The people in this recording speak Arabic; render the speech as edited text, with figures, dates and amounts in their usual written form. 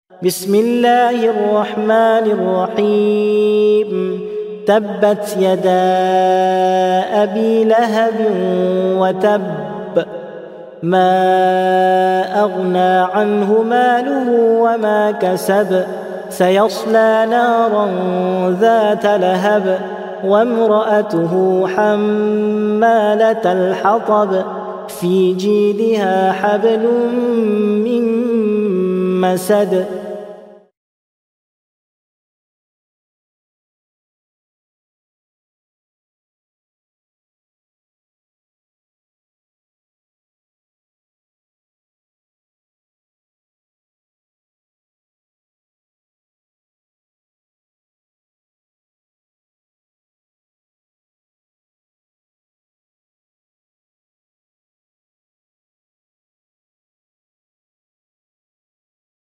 بسم الله الرحمن الرحيم تبت يدا أبي لهب وتب ما أغنى عنه ماله وما كسب سيصلى نارا ذات لهب وامرأته حمالة الحطب في جيدها حبل من مسد